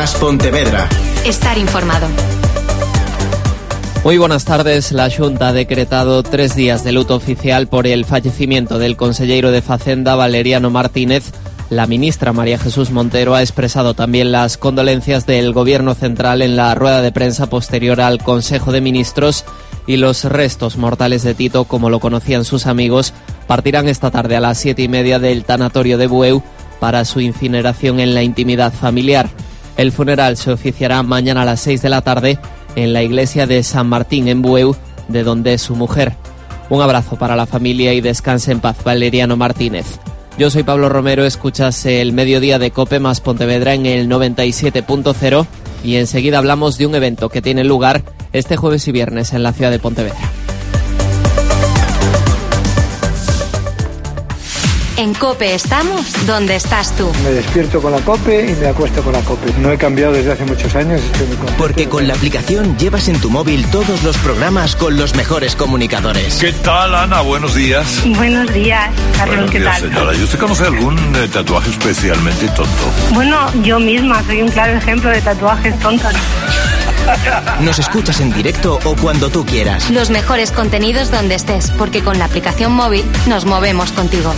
más Pontevedra. Estar informado. Muy buenas tardes. La Xunta ha decretado 3 días de luto oficial por el fallecimiento del conselleiro de Facenda, Valeriano Martínez. La ministra María Jesús Montero ha expresado también las condolencias del Gobierno central en la rueda de prensa posterior al Consejo de Ministros, y los restos mortales de Tito, como lo conocían sus amigos, partirán esta tarde a las 7:30 del tanatorio de Bueu para su incineración en la intimidad familiar. El funeral se oficiará mañana a las 6 de la tarde en la iglesia de San Martín en Bueu, de donde es su mujer. Un abrazo para la familia y descanse en paz, Valeriano Martínez. Yo soy Pablo Romero, escuchas el Mediodía de COPE más Pontevedra en el 97.0 y enseguida hablamos de un evento que tiene lugar este jueves y viernes en la ciudad de Pontevedra. En COPE estamos donde estás tú. Me despierto con la COPE y me acuesto con la COPE. No he cambiado desde hace muchos años. Estoy muy contento. Porque con la aplicación llevas en tu móvil todos los programas con los mejores comunicadores. ¿Qué tal, Ana? Buenos días. Buenos días, Carlos. Buenos ¿Qué días, tal? señora. ¿Y usted conoce algún tatuaje especialmente tonto? Bueno, yo misma soy un claro ejemplo de tatuajes tontos. Nos escuchas en directo o cuando tú quieras. Los mejores contenidos donde estés, porque con la aplicación móvil nos movemos contigo.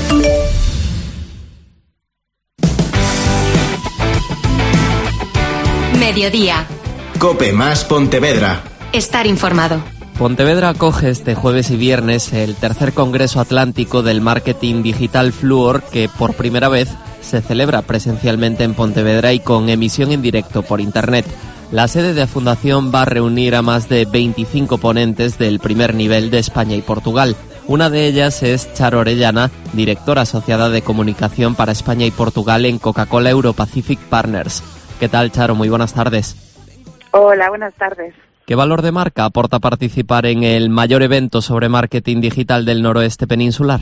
Mediodía. COPE más Pontevedra. Estar informado. Pontevedra acoge este jueves y viernes el tercer Congreso Atlántico del Marketing Digital Fluor, que por primera vez se celebra presencialmente en Pontevedra y con emisión en directo por Internet. La sede de la Fundación va a reunir a más de 25 ponentes del primer nivel de España y Portugal. Una de ellas es Charo Orellana, directora asociada de comunicación para España y Portugal en Coca-Cola Europacific Partners. ¿Qué tal, Charo? Muy buenas tardes. Hola, buenas tardes. ¿Qué valor de marca aporta participar en el mayor evento sobre marketing digital del noroeste peninsular?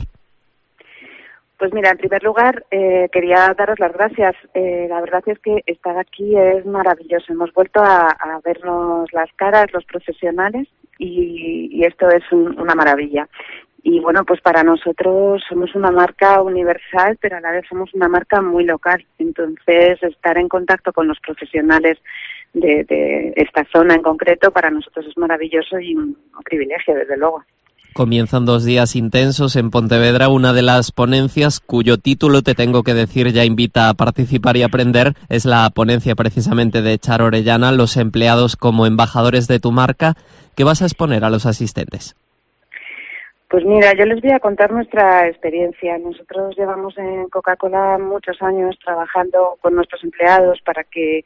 Pues mira, en primer lugar, quería daros las gracias. La verdad es que estar aquí es maravilloso. Hemos vuelto a vernos las caras, los profesionales, y esto es una maravilla. Y bueno, pues para nosotros somos una marca universal, pero a la vez somos una marca muy local. Entonces, estar en contacto con los profesionales de esta zona en concreto, para nosotros es maravilloso y un privilegio, desde luego. Comienzan 2 días intensos en Pontevedra. Una de las ponencias, cuyo título te tengo que decir ya invita a participar y aprender, es la ponencia precisamente de Charo Orellana, los empleados como embajadores de tu marca. ¿Qué vas a exponer a los asistentes? Pues mira, yo les voy a contar nuestra experiencia. Nosotros llevamos en Coca-Cola muchos años trabajando con nuestros empleados para que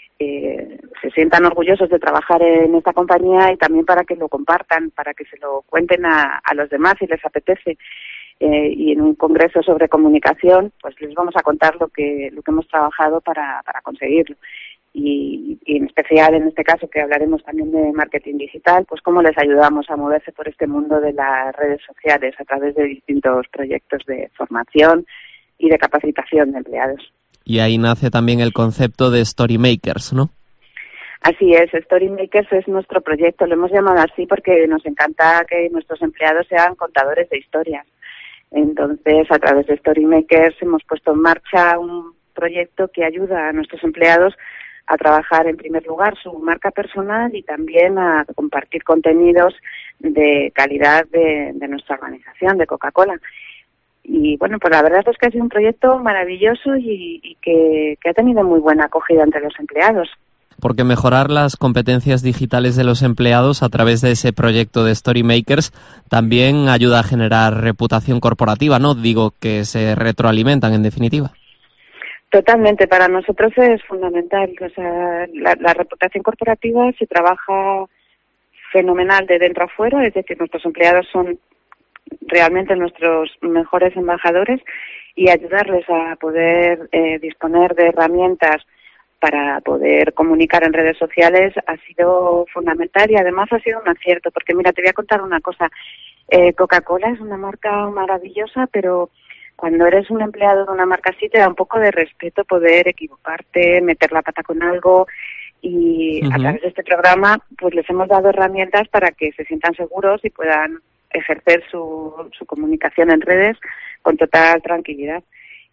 se sientan orgullosos de trabajar en esta compañía y también para que lo compartan, para que se lo cuenten a los demás si les apetece. Y en un congreso sobre comunicación, pues les vamos a contar lo que hemos trabajado para conseguirlo. Y en especial en este caso, que hablaremos también de marketing digital, pues cómo les ayudamos a moverse por este mundo de las redes sociales a través de distintos proyectos de formación y de capacitación de empleados. Y ahí nace también el concepto de Storymakers, ¿no? Así es, Storymakers es nuestro proyecto. Lo hemos llamado así porque nos encanta que nuestros empleados sean contadores de historias. Entonces, a través de Storymakers hemos puesto en marcha un proyecto que ayuda a nuestros empleados a trabajar, en primer lugar, su marca personal y también a compartir contenidos de calidad de nuestra organización, de Coca-Cola. Y bueno, pues la verdad es que ha sido un proyecto maravilloso y que ha tenido muy buena acogida entre los empleados. Porque mejorar las competencias digitales de los empleados a través de ese proyecto de Storymakers también ayuda a generar reputación corporativa, ¿no? Digo, que se retroalimentan en definitiva. Totalmente, para nosotros es fundamental. O sea, la reputación corporativa se trabaja fenomenal de dentro a fuera, es decir, nuestros empleados son realmente nuestros mejores embajadores, y ayudarles a poder disponer de herramientas para poder comunicar en redes sociales ha sido fundamental, y además ha sido un acierto, porque mira, te voy a contar una cosa. Coca-Cola es una marca maravillosa, pero cuando eres un empleado de una marca así te da un poco de respeto poder equivocarte, meter la pata con algo, y a través de este programa pues les hemos dado herramientas para que se sientan seguros y puedan ejercer su comunicación en redes con total tranquilidad.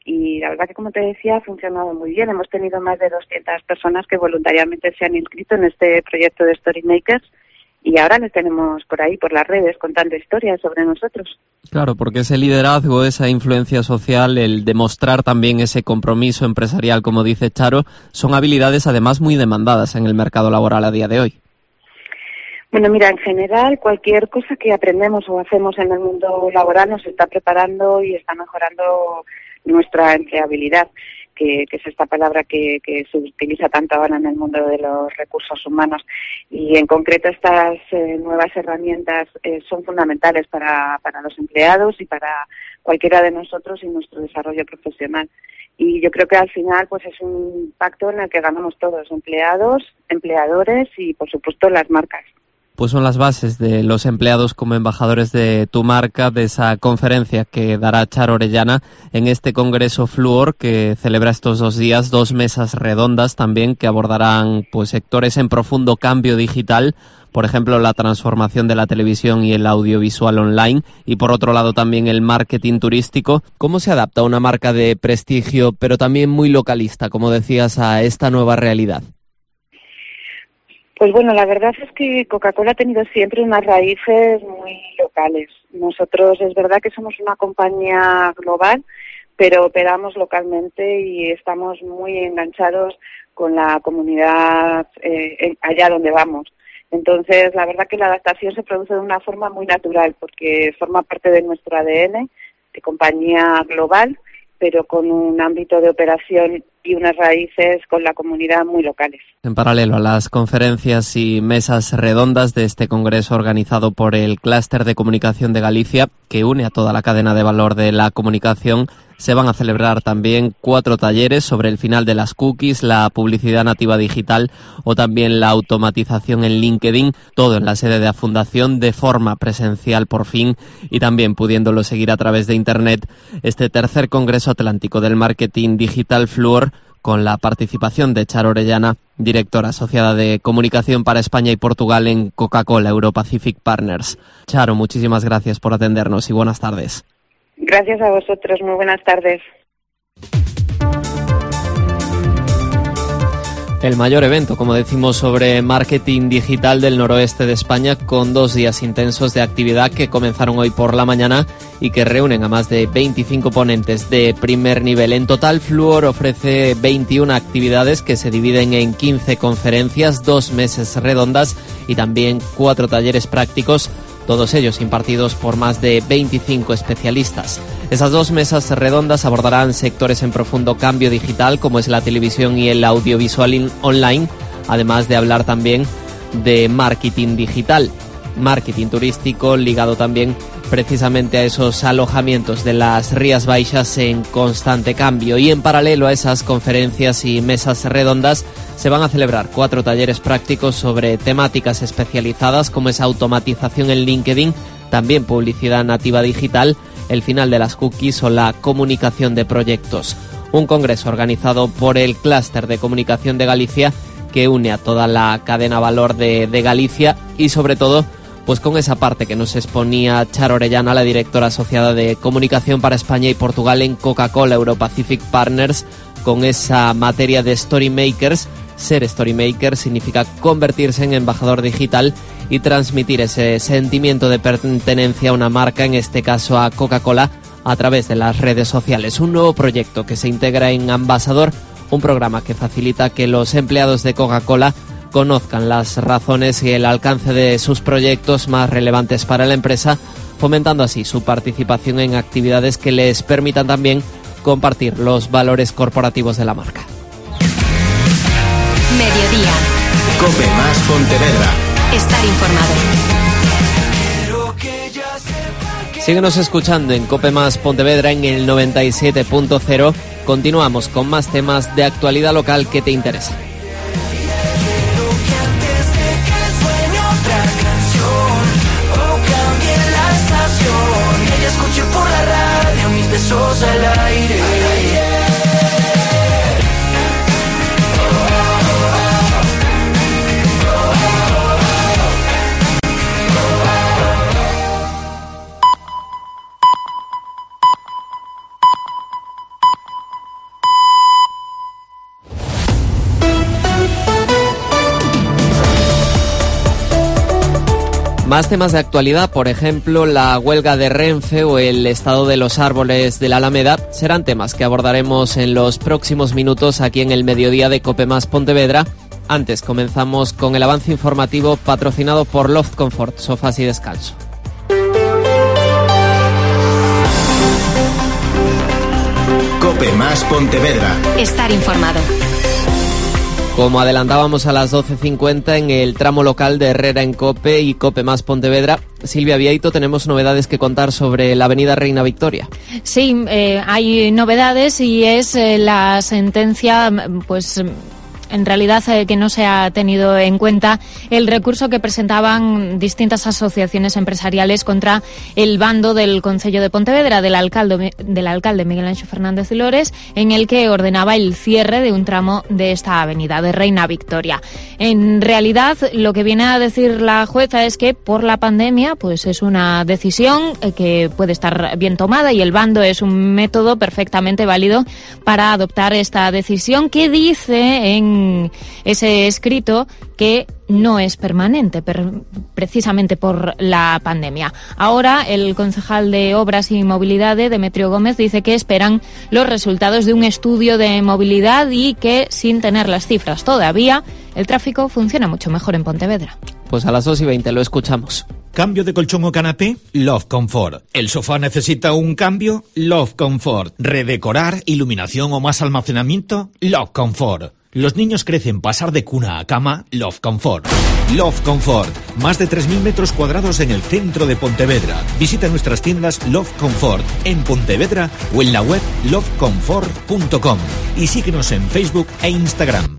Y la verdad que, como te decía, ha funcionado muy bien. Hemos tenido más de 200 personas que voluntariamente se han inscrito en este proyecto de Storymakers y ahora les tenemos por ahí, por las redes, contando historias sobre nosotros. Claro, porque ese liderazgo, esa influencia social, el demostrar también ese compromiso empresarial, como dice Charo, son habilidades además muy demandadas en el mercado laboral a día de hoy. Bueno, mira, en general, cualquier cosa que aprendemos o hacemos en el mundo laboral nos está preparando y está mejorando nuestra empleabilidad, que es esta palabra que se utiliza tanto ahora en el mundo de los recursos humanos. Y en concreto estas nuevas herramientas son fundamentales para los empleados y para cualquiera de nosotros y nuestro desarrollo profesional. Y yo creo que al final pues es un pacto en el que ganamos todos, empleados, empleadores y por supuesto las marcas. Pues son las bases de los empleados como embajadores de tu marca, de esa conferencia que dará Charo Orellana en este Congreso Fluor que celebra estos 2 días, 2 mesas redondas también que abordarán pues sectores en profundo cambio digital, por ejemplo la transformación de la televisión y el audiovisual online y por otro lado también el marketing turístico. ¿Cómo se adapta una marca de prestigio pero también muy localista, como decías, a esta nueva realidad? Pues bueno, la verdad es que Coca-Cola ha tenido siempre unas raíces muy locales. Nosotros es verdad que somos una compañía global, pero operamos localmente y estamos muy enganchados con la comunidad allá donde vamos. Entonces, la verdad que la adaptación se produce de una forma muy natural, porque forma parte de nuestro ADN de compañía global, pero con un ámbito de operación y unas raíces con la comunidad muy locales. En paralelo a las conferencias y mesas redondas de este congreso organizado por el Clúster de Comunicación de Galicia, que une a toda la cadena de valor de la comunicación, se van a celebrar también 4 talleres sobre el final de las cookies, la publicidad nativa digital o también la automatización en LinkedIn, todo en la sede de la Fundación de forma presencial por fin y también pudiéndolo seguir a través de Internet, este tercer Congreso Atlántico del Marketing Digital Fluor, con la participación de Charo Orellana, directora asociada de Comunicación para España y Portugal en Coca-Cola Euro-Pacific Partners. Charo, muchísimas gracias por atendernos y buenas tardes. Gracias a vosotros, muy buenas tardes. El mayor evento, como decimos, sobre marketing digital del noroeste de España, con 2 días intensos de actividad que comenzaron hoy por la mañana y que reúnen a más de 25 ponentes de primer nivel. En total, Fluor ofrece 21 actividades que se dividen en 15 conferencias, 2 mesas redondas y también 4 talleres prácticos, todos ellos impartidos por más de 25 especialistas. Esas 2 mesas redondas abordarán sectores en profundo cambio digital, como es la televisión y el audiovisual online, además de hablar también de marketing digital, marketing turístico, ligado también precisamente a esos alojamientos de las Rías Baixas en constante cambio. Y en paralelo a esas conferencias y mesas redondas se van a celebrar 4 talleres prácticos sobre temáticas especializadas como es automatización en LinkedIn, también publicidad nativa digital, el final de las cookies o la comunicación de proyectos. Un congreso organizado por el Clúster de Comunicación de Galicia que une a toda la cadena valor de Galicia y sobre todo pues con esa parte que nos exponía Charo Orellana, la directora asociada de Comunicación para España y Portugal en Coca-Cola Euro-Pacific Partners, con esa materia de Storymakers. Ser Storymaker significa convertirse en embajador digital y transmitir ese sentimiento de pertenencia a una marca, en este caso a Coca-Cola, a través de las redes sociales. Un nuevo proyecto que se integra en Ambassador, un programa que facilita que los empleados de Coca-Cola conozcan las razones y el alcance de sus proyectos más relevantes para la empresa, fomentando así su participación en actividades que les permitan también compartir los valores corporativos de la marca. Mediodía. COPE más Pontevedra. Estar informado. Síguenos escuchando en COPE más Pontevedra en el 97.0. Continuamos con más temas de actualidad local que te interesan. Escuché por la radio mis besos al aire. Más temas de actualidad, por ejemplo, la huelga de Renfe o el estado de los árboles de la Alameda, serán temas que abordaremos en los próximos minutos aquí en el mediodía de COPE Más Pontevedra. Antes comenzamos con el avance informativo patrocinado por Loft Comfort, sofás y descanso. COPE Más Pontevedra. Estar informado. Como adelantábamos a las 12:50 en el tramo local de Herrera en COPE y COPE Más Pontevedra, Silvia Vieito, tenemos novedades que contar sobre la avenida Reina Victoria. Sí, hay novedades y es la sentencia, pues en realidad que no se ha tenido en cuenta el recurso que presentaban distintas asociaciones empresariales contra el bando del Concello de Pontevedra, del alcalde Miguel Anxo Fernández Lores, en el que ordenaba el cierre de un tramo de esta avenida, de Reina Victoria. En realidad, lo que viene a decir la jueza es que por la pandemia, pues es una decisión que puede estar bien tomada y el bando es un método perfectamente válido para adoptar esta decisión, que dice en ese escrito que no es permanente, precisamente por la pandemia. Ahora, el concejal de Obras y Movilidad, Demetrio Gómez, dice que esperan los resultados de un estudio de movilidad y que, sin tener las cifras todavía, el tráfico funciona mucho mejor en Pontevedra. Pues a las 2:20 lo escuchamos. ¿Cambio de colchón o canapé? Love Comfort. ¿El sofá necesita un cambio? Love Comfort. ¿Redecorar, iluminación o más almacenamiento? Love Comfort. Los niños crecen, pasar de cuna a cama, Love Comfort. Love Comfort, más de 3.000 metros cuadrados en el centro de Pontevedra. Visita nuestras tiendas Love Comfort en Pontevedra o en la web lovecomfort.com y síguenos en Facebook e Instagram.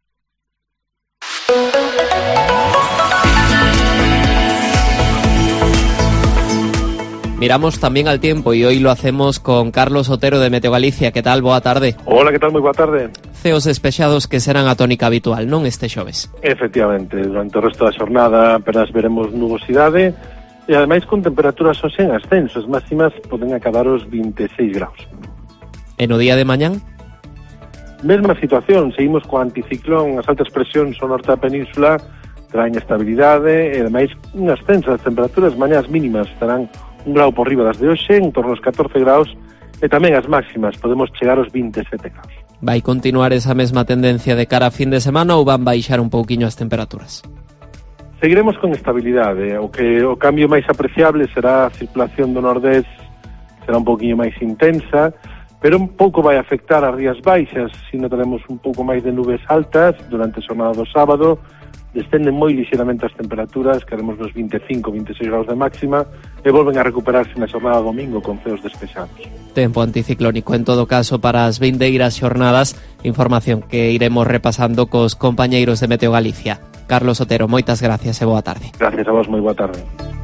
Miramos también al tiempo y hoy lo hacemos con Carlos Otero de Meteo Galicia. Que tal? Boa tarde. Hola, que tal? Moi boa tarde. Ceos despexados que serán a tónica habitual, non este xoves? Efectivamente, durante o resto da xornada apenas veremos nubosidade e ademais con temperaturas hoxe en ascenso, as máximas poden acabar os 26 graus. E no día de mañán? Mesma situación, seguimos co anticiclón, as altas presións ao norte da península traen estabilidade e ademais un ascenso das temperaturas, mañás mínimas estarán un grau por riba das de hoxe, en torno aos 14 graus, e tamén as máximas podemos chegar aos 27 graus. Vai continuar esa mesma tendencia de cara a fin de semana ou van baixar un pouquiño as temperaturas? Seguiremos con estabilidade. O cambio máis apreciable será a circulación do nordés, será un pouquiño máis intensa, pero un pouco vai afectar as rías baixas, se notaremos un pouco máis de nubes altas durante a xornada do sábado. Descenden moi lixeramente as temperaturas, queremos nos 25-26 graus de máxima e volven a recuperarse na xornada domingo con ceos despexados. Tempo anticiclónico en todo caso para as vindeiras xornadas, información que iremos repasando cos compañeiros de Meteo Galicia. Carlos Otero, moitas gracias e boa tarde. Gracias a vos, moi boa tarde.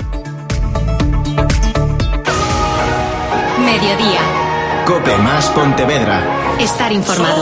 Mediodía. COPE Más Pontevedra. Estar informado.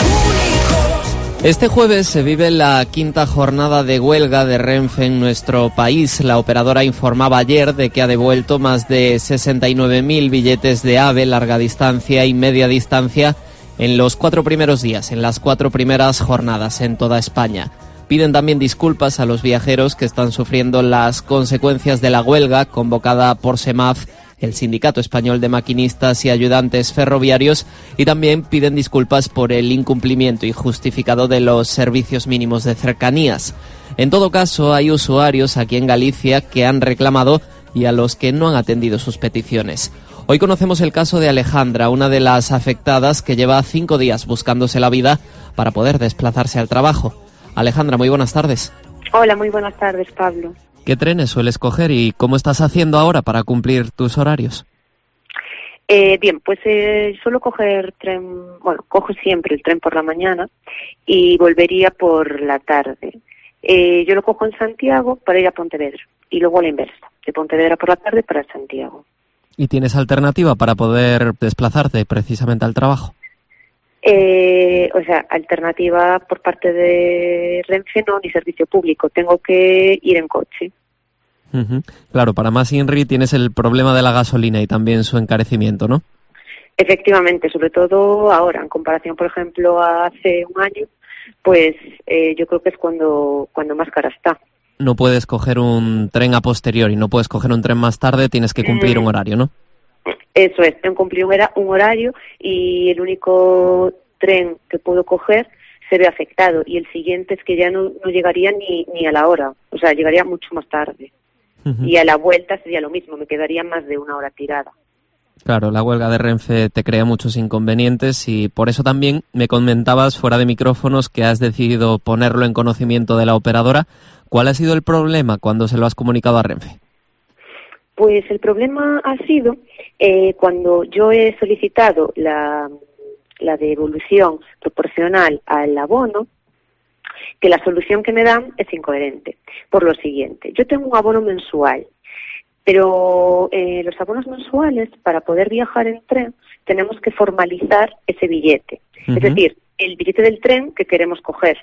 Este jueves se vive la quinta jornada de huelga de Renfe en nuestro país. La operadora informaba ayer de que ha devuelto más de 69.000 billetes de AVE, larga distancia y media distancia en los 4 primeros días, en las 4 primeras jornadas en toda España. Piden también disculpas a los viajeros que están sufriendo las consecuencias de la huelga convocada por SEMAF, el Sindicato Español de Maquinistas y Ayudantes Ferroviarios, y también piden disculpas por el incumplimiento injustificado de los servicios mínimos de cercanías. En todo caso, hay usuarios aquí en Galicia que han reclamado y a los que no han atendido sus peticiones. Hoy conocemos el caso de Alejandra, una de las afectadas que lleva 5 días buscándose la vida para poder desplazarse al trabajo. Alejandra, muy buenas tardes. Hola, muy buenas tardes, Pablo. ¿Qué trenes sueles coger y cómo estás haciendo ahora para cumplir tus horarios? Bien, pues suelo coger tren, bueno, cojo siempre el tren por la mañana y volvería por la tarde. Yo lo cojo en Santiago para ir a Pontevedra y luego a la inversa, de Pontevedra por la tarde para Santiago. ¿Y tienes alternativa para poder desplazarte precisamente al trabajo? O sea, alternativa por parte de Renfe no, ni servicio público. Tengo que ir en coche. Uh-huh. Claro, para más INRI tienes el problema de la gasolina y también su encarecimiento, ¿no? Efectivamente, sobre todo ahora, en comparación, por ejemplo, a hace un año, pues yo creo que es cuando más cara está. no puedes coger un tren a posteriori, no puedes coger un tren más tarde, tienes que cumplir un horario, ¿no? Eso es, tengo que cumplir un horario y el único tren que puedo coger se ve afectado y el siguiente es que ya no llegaría ni a la hora, o sea, llegaría mucho más tarde. Y a la vuelta sería lo mismo, me quedaría más de una hora tirada. Claro, la huelga de Renfe te crea muchos inconvenientes y por eso también me comentabas fuera de micrófonos que has decidido ponerlo en conocimiento de la operadora. ¿Cuál ha sido el problema cuando se lo has comunicado a Renfe? Pues el problema ha sido cuando yo he solicitado la devolución proporcional al abono, que la solución que me dan es incoherente. Por lo siguiente, yo tengo un abono mensual, pero los abonos mensuales, para poder viajar en tren, tenemos que formalizar ese billete. Es decir, el billete del tren que queremos coger.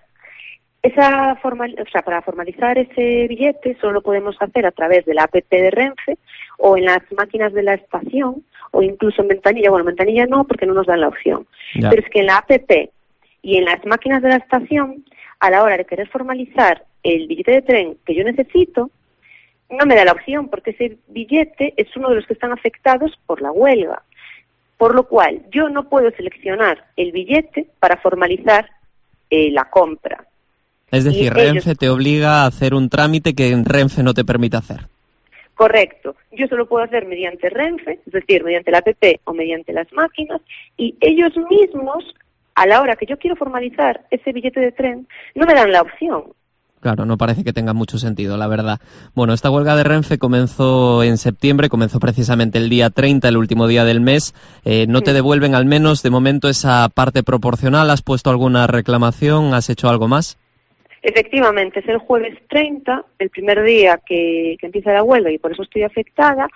Para formalizar ese billete solo lo podemos hacer a través de la app de Renfe o en las máquinas de la estación o incluso en ventanilla. Bueno, en ventanilla no, porque no nos dan la opción. Ya. Pero es que en la app y en las máquinas de la estación, a la hora de querer formalizar el billete de tren que yo necesito, no me da la opción porque ese billete es uno de los que están afectados por la huelga. Por lo cual, yo no puedo seleccionar el billete para formalizar la compra. Es decir, Renfe te obliga a hacer un trámite que Renfe no te permite hacer. Correcto. Yo solo puedo hacer mediante Renfe, es decir, mediante la app o mediante las máquinas, y ellos mismos, a la hora que yo quiero formalizar ese billete de tren, no me dan la opción. Claro, no parece que tenga mucho sentido, la verdad. Bueno, esta huelga de Renfe comenzó en septiembre, comenzó precisamente el día 30, el último día del mes. ¿No te devuelven al menos de momento esa parte proporcional? ¿Has puesto alguna reclamación? ¿Has hecho algo más? Efectivamente, es el jueves 30, el primer día que empieza la huelga y por eso estoy afectada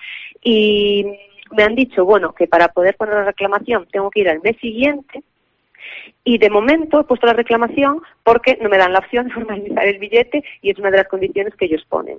y me han dicho, bueno, que para poder poner la reclamación tengo que ir al mes siguiente y de momento he puesto la reclamación porque no me dan la opción de formalizar el billete y es una de las condiciones que ellos ponen.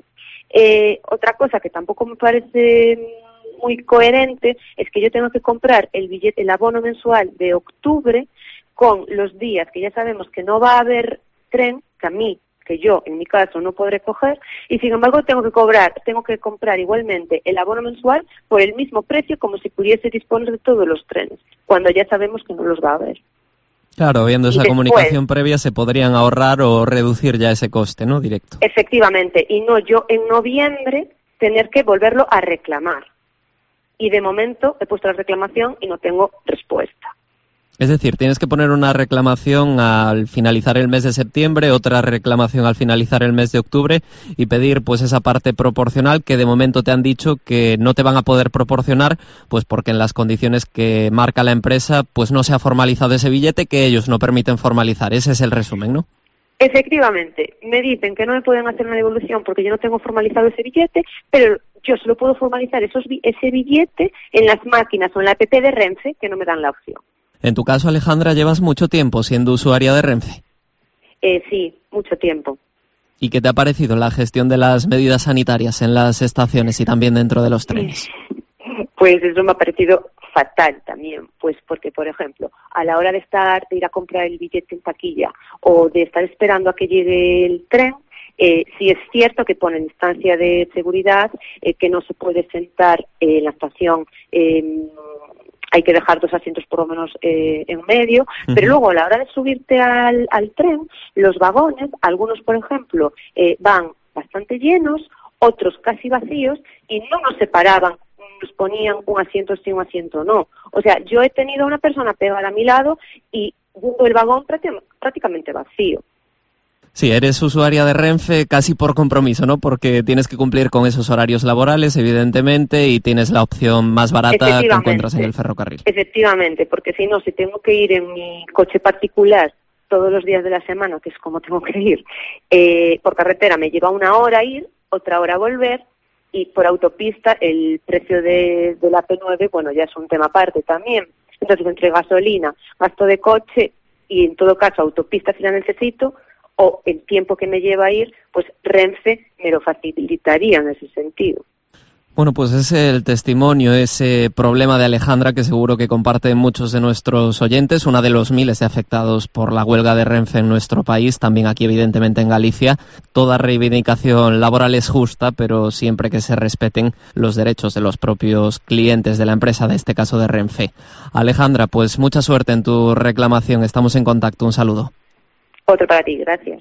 Otra cosa que tampoco me parece muy coherente es que yo tengo que comprar el abono mensual de octubre con los días que ya sabemos que no va a haber tren, que yo en mi caso no podré coger, y sin embargo tengo que comprar igualmente el abono mensual por el mismo precio como si pudiese disponer de todos los trenes, cuando ya sabemos que no los va a haber. Claro, viendo esa comunicación previa se podrían ahorrar o reducir ya ese coste, ¿no? Directo. Efectivamente, y no yo en noviembre tener que volverlo a reclamar. Y de momento he puesto la reclamación y no tengo respuesta. Es decir, tienes que poner una reclamación al finalizar el mes de septiembre, otra reclamación al finalizar el mes de octubre y pedir pues esa parte proporcional que de momento te han dicho que no te van a poder proporcionar, pues porque en las condiciones que marca la empresa pues no se ha formalizado ese billete que ellos no permiten formalizar. Ese es el resumen, ¿no? Efectivamente, me dicen que no me pueden hacer una devolución porque yo no tengo formalizado ese billete, pero yo solo puedo formalizar ese billete en las máquinas o en la app de Renfe que no me dan la opción. En tu caso, Alejandra, llevas mucho tiempo siendo usuaria de Renfe. Sí, mucho tiempo. ¿Y qué te ha parecido la gestión de las medidas sanitarias en las estaciones y también dentro de los trenes? Pues eso me ha parecido fatal también, pues porque, por ejemplo, a la hora de ir a comprar el billete en taquilla o de estar esperando a que llegue el tren, sí es cierto que pone distancia de seguridad, que no se puede sentar en la estación, hay que dejar 2 asientos por lo menos en medio, pero luego a la hora de subirte al tren, los vagones, algunos por ejemplo, van bastante llenos, otros casi vacíos, y no nos separaban, nos ponían un asiento sí, un asiento no. O sea, yo he tenido a una persona pegada a mi lado y el vagón prácticamente vacío. Sí, eres usuaria de Renfe casi por compromiso, ¿no? Porque tienes que cumplir con esos horarios laborales, evidentemente, y tienes la opción más barata que encuentras en el ferrocarril. Efectivamente, porque si no, si tengo que ir en mi coche particular todos los días de la semana, que es como tengo que ir, por carretera me lleva 1 hora ir, otra hora volver, y por autopista el precio de la P9, bueno, ya es un tema aparte también. Entonces, entre gasolina, gasto de coche y, en todo caso, autopista si la necesito, o el tiempo que me lleva a ir, pues Renfe me lo facilitaría en ese sentido. Bueno, pues es el testimonio, ese problema de Alejandra que seguro que comparten muchos de nuestros oyentes, una de los miles de afectados por la huelga de Renfe en nuestro país, también aquí evidentemente en Galicia. Toda reivindicación laboral es justa, pero siempre que se respeten los derechos de los propios clientes de la empresa, de este caso de Renfe. Alejandra, pues mucha suerte en tu reclamación, estamos en contacto, un saludo. Otro para ti, gracias.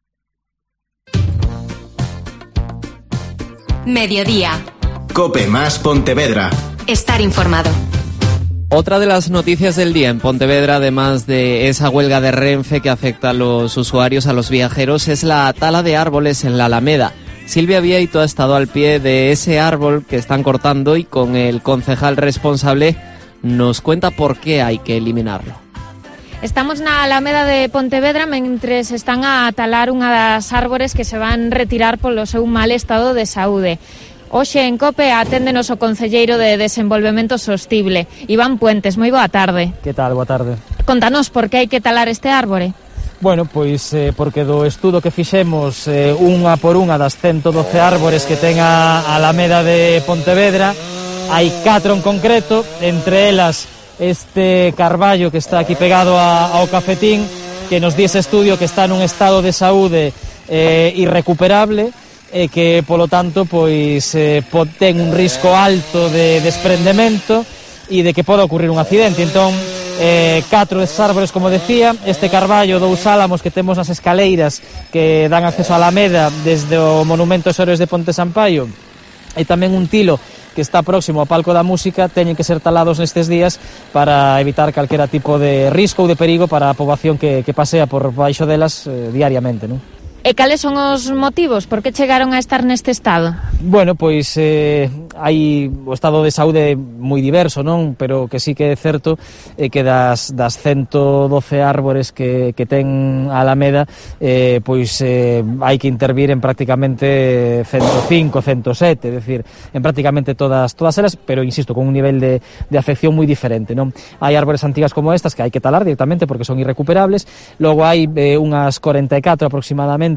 Mediodía. COPE más Pontevedra. Estar informado. Otra de las noticias del día en Pontevedra, además de esa huelga de Renfe que afecta a los usuarios, a los viajeros, es la tala de árboles en la Alameda. Silvia Vieito ha estado al pie de ese árbol que están cortando y con el concejal responsable nos cuenta por qué hay que eliminarlo. Estamos na Alameda de Pontevedra mentres están a talar unha das árbores que se van retirar polo seu mal estado de saúde. Hoxe en COPE aténdenos o concelleiro de Desenvolvemento Sostible, Iván Puentes. Moi boa tarde. Que tal? Boa tarde. Contanos por que hai que talar este árbore. Bueno, pois porque do estudo que fixemos unha por unha das 112 árbores que ten a Alameda de Pontevedra, hai 4 en concreto, entre elas este carballo que está aquí pegado ao cafetín, que nos di ese estudio que está nun estado de saúde irrecuperable, que polo tanto pois ten un risco alto de desprendemento e de que poda ocurrir un accidente. Entón, 4 desses árbores, como decía, este carballo, 2 álamos que temos nas escaleiras que dan acceso á Alameda desde o Monumento aos Héroes de Ponte Sampaio, e tamén un tilo que está próximo ao Palco da Música, teñen que ser talados nestes días para evitar calquera tipo de risco ou de perigo para a poboación que pasea por baixo delas diariamente, non? E cales son os motivos? Por que chegaron a estar neste estado? Bueno, pois hai o estado de saúde moi diverso, non? Pero que sí que é certo que das 112 árbores que ten a Alameda, pois hai que intervir en prácticamente 105, 107, é dicir, en prácticamente todas elas, pero insisto, con un nivel de afección moi diferente, non? Hai árbores antigas como estas que hai que talar directamente porque son irrecuperables, logo hai unhas 44 aproximadamente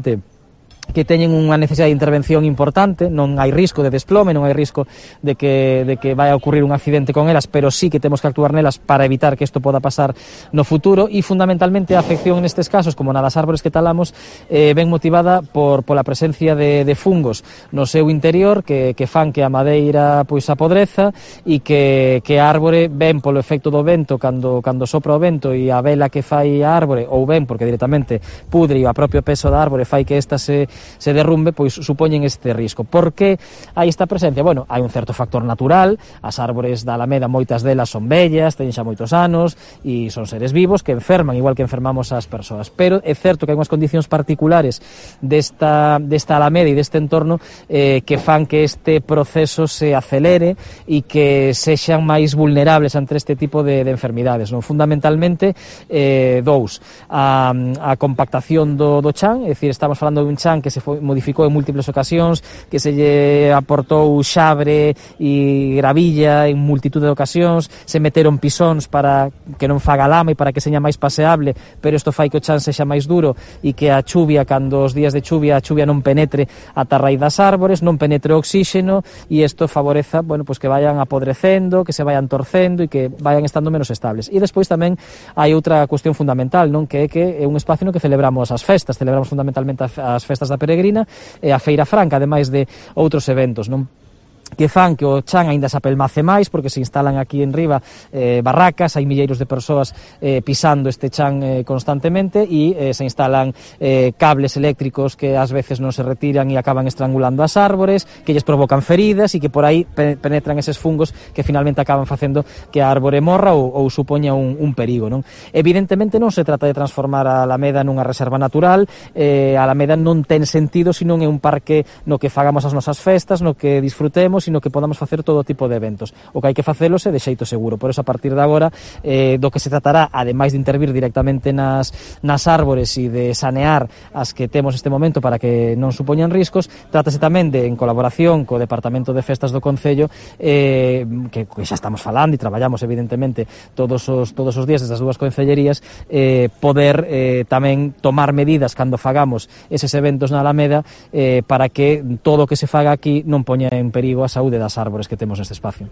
que teñen unha necesidade de intervención importante, non hai risco de desplome, non hai risco de que vai a ocurrir un accidente con elas, pero sí que temos que actuar nelas para evitar que isto poda pasar no futuro, e fundamentalmente a afección nestes casos, como na das árbores que talamos, ben motivada pola presencia de fungos no seu interior que fan que a madeira pois apodreza e que a árbore ben polo efecto do vento cando sopra o vento e a vela que fai a árbore, ou ben porque directamente pudre e o propio peso da árbore fai que esta se derrumbe, pois supoñen este risco. Por que hai esta presencia? Bueno, hai un certo factor natural, as árbores da Alameda moitas delas son vellas, teñen xa moitos anos e son seres vivos que enferman igual que enfermamos as persoas, pero é certo que hai unhas condicións particulares desta Alameda e deste entorno que fan que este proceso se acelere e que sexan máis vulnerables ante este tipo de enfermidades, non? Fundamentalmente dous, a compactación do chan, é dicir, estamos falando de un chan que se modificou en múltiples ocasións, que se lle aportou xabre e gravilla en multitud de ocasións, se meteron pisóns para que non faga lama e para que seña máis paseable, pero isto fai que o chan sexa máis duro e que a chuvia, cando os días de chuvia, a chuvia non penetre ata a raíz das árbores, non penetre o oxíxeno e isto favoreza, bueno, pues que vayan apodrecendo, que se vayan torcendo e que vayan estando menos estables. E despois tamén hai outra cuestión fundamental, non? Que é un espacio no que celebramos as festas, celebramos fundamentalmente as festas da Peregrina e a Feira Franca, ademais de outros eventos, non? Que fan que o chan aínda se apelmace máis porque se instalan aquí en riba barracas, hai milleiros de persoas pisando este chan constantemente e se instalan cables eléctricos que ás veces non se retiran e acaban estrangulando as árbores, que lles provocan feridas e que por aí penetran eses fungos que finalmente acaban facendo que a árbore morra ou supoña un perigo, non? Evidentemente non se trata de transformar a Alameda nunha reserva natural, a Alameda non ten sentido se non é un parque no que fagamos as nosas festas, no que disfrutemos, sino que podamos facer todo tipo de eventos. O que hai que facelos é de xeito seguro. Por eso, a partir de agora, do que se tratará, ademais de intervir directamente nas árbores e de sanear as que temos neste momento para que non supoñan riscos, trátase tamén de, en colaboración co Departamento de Festas do Concello, que xa estamos falando e traballamos, evidentemente, todos os días desde as dúas concellerías, poder tamén tomar medidas cando fagamos eses eventos na Alameda para que todo o que se faga aquí non poña en perigo as saúde das árbores que temos neste espacio.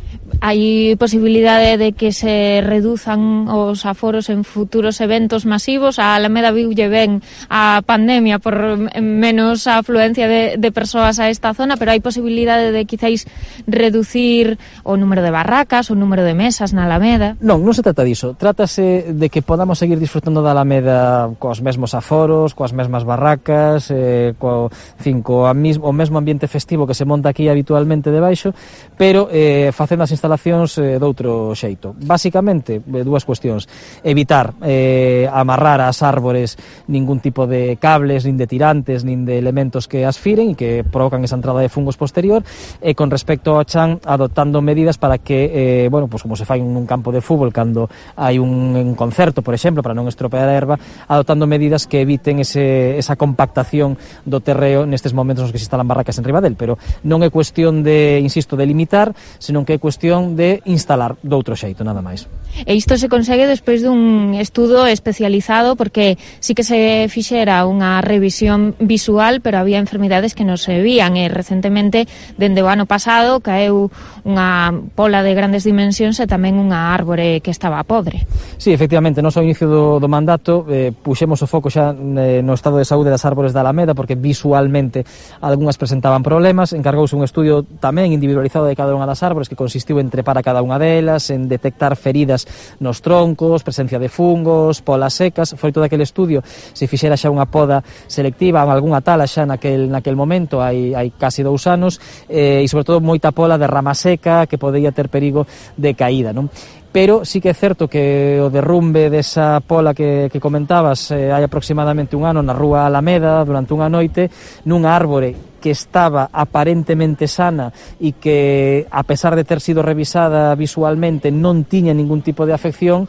Hai posibilidade de que se reduzan os aforos en futuros eventos masivos? A Alameda viulle ben a pandemia por menos afluencia de persoas a esta zona, pero hai posibilidade de quizáis reducir o número de barracas, o número de mesas na Alameda? Non se trata diso. Trátase de que podamos seguir disfrutando da Alameda coas mesmos aforos, coas mesmas barracas, o mesmo ambiente festivo que se monta aquí habitualmente debaixo, pero facendo as instalacións doutro xeito. Básicamente, dúas cuestións. Evitar amarrar as árbores ningún tipo de cables, nin de tirantes, nin de elementos que as firen e que provocan esa entrada de fungos posterior, e con respecto ao chan, adoptando medidas para que, como se fai nun campo de fútbol cando hai un concerto, por exemplo, para non estropear a erva, adoptando medidas que eviten esa compactación do terreo nestes momentos nos que se instalan barracas en riba del, pero non é cuestión de, insisto, de limitar, senón que é cuestión de instalar doutro xeito, nada máis. E isto se consegue despois dun estudo especializado, porque sí que se fixera unha revisión visual, pero había enfermidades que non se vían, e recentemente, dende o ano pasado, caeu unha pola de grandes dimensións e tamén unha árbore que estaba podre. Sí, efectivamente, nos ao inicio do mandato puxemos o foco xa no estado de saúde das árbores da Alameda, porque visualmente algunhas presentaban problemas. Encargouse un estudio tamén individualizado de cada unha das árbores, que consistiu en trepar a cada unha delas, en detectar feridas nos troncos, presencia de fungos, polas secas. Foi todo aquele estudio, se fixera xa unha poda selectiva, algunha tala xa naquel momento, hai casi 2 anos, e sobre todo moita pola de rama seca que podía ter perigo de caída, non? Pero sí que é certo que o derrumbe desa pola que comentabas hai aproximadamente un ano na rúa Alameda durante unha noite, nunha árbore que estaba aparentemente sana e que, a pesar de ter sido revisada visualmente, non tiña ningún tipo de afección,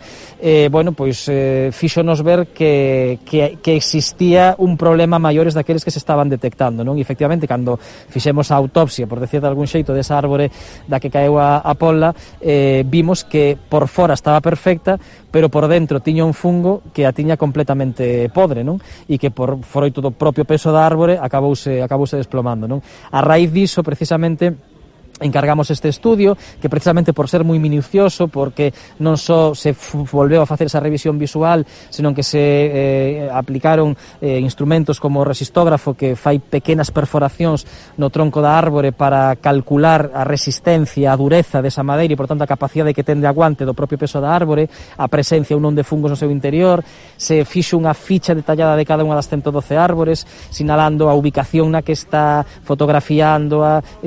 fíxonos ver que existía un problema maiores daqueles que se estaban detectando, non? E, efectivamente, cando fixemos a autopsia, por decir de algún xeito, desa árbore da que caeu a pola, vimos que por fora estaba perfecta, pero por dentro tiña un fungo que a tiña completamente podre, non? E que por froito do propio peso da árbore acabouse desplomando, non? A raíz diso, precisamente, encargamos este estudio, que precisamente por ser moi minucioso, porque non só se volveu a facer esa revisión visual, senón que se aplicaron instrumentos como o resistógrafo, que fai pequenas perforacións no tronco da árbore para calcular a resistencia, a dureza desa madeira e, por tanto, a capacidade que ten de aguante do propio peso da árbore, a presencia ou non de fungos no seu interior. Se fixo unha ficha detallada de cada unha das 112 árbores, sinalando a ubicación na que está, fotografiando,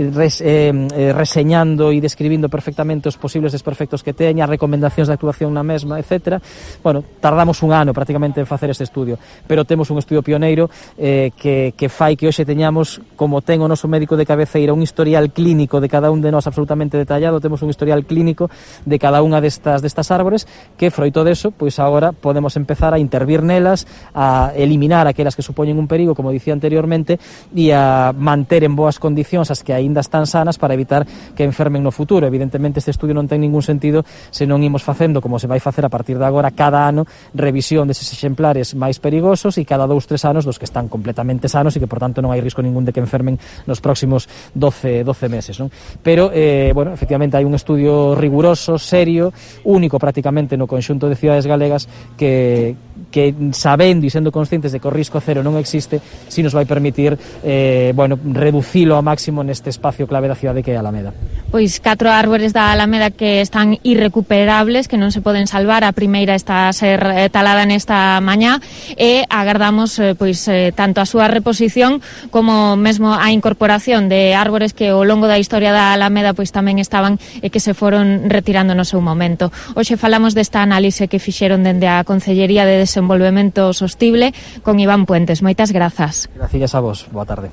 reseñando e describindo perfectamente os posibles desperfectos que teña, recomendacións de actuación na mesma, etc. Tardamos un ano prácticamente en facer este estudio, pero temos un estudio pioneiro que fai que hoxe teñamos, como ten o noso médico de cabeceira, un historial clínico de cada un de nós absolutamente detallado. Temos un historial clínico de cada unha destas árbores, que froito deso, pois agora podemos empezar a intervir nelas, a eliminar aquelas que supoñen un perigo, como dicía anteriormente, e a manter en boas condicións as que aínda están sanas para evitar que enfermen no futuro. Evidentemente, este estudio non ten ningún sentido se non imos facendo, como se vai facer a partir de agora, cada ano, revisión deses exemplares máis perigosos, e cada 2-3 anos dos que están completamente sanos e que, por tanto, non hai risco ningún de que enfermen nos próximos 12 meses, non? Pero, efectivamente, hai un estudio riguroso, serio, único prácticamente no conxunto de cidades galegas, que sabendo e sendo conscientes de que o risco cero non existe, si nos vai permitir reducilo ao máximo neste espacio clave da cidade que é Alameda. Pois 4 árbores da Alameda que están irrecuperables, que non se poden salvar. A primeira está a ser talada nesta mañá, e agardamos tanto a súa reposición como mesmo a incorporación de árbores que ao longo da historia da Alameda pois tamén estaban e que se foron retirando no seu momento. Hoxe falamos desta análise que fixeron dende a Consellería de Desenvolvemento Sostible con Iván Puentes. Moitas grazas. Gracias a vos. Boa tarde.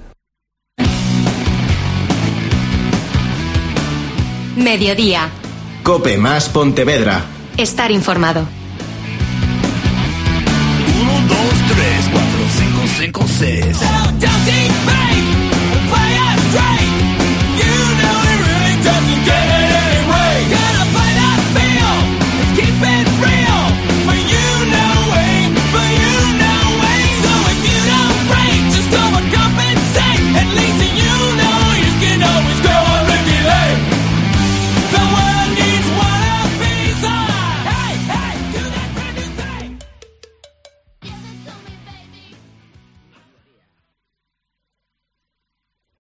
Mediodía. COPE más Pontevedra. Estar informado. 1, 2, 3, 4, 5, 6.